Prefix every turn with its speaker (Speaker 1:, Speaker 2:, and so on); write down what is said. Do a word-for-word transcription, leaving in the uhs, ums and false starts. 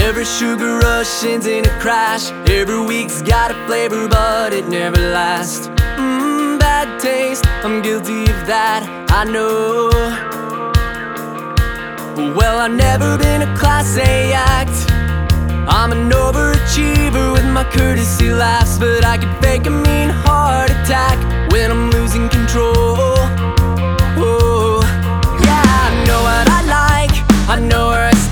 Speaker 1: Every sugar rush ends in a crash. Every week's got a flavor, but it never lasts. Mmm, bad taste, I'm guilty of that, I know. Well, I've never been a class A act. I'm an overachiever with my courtesy laughs, but I can fake a mean heart attack.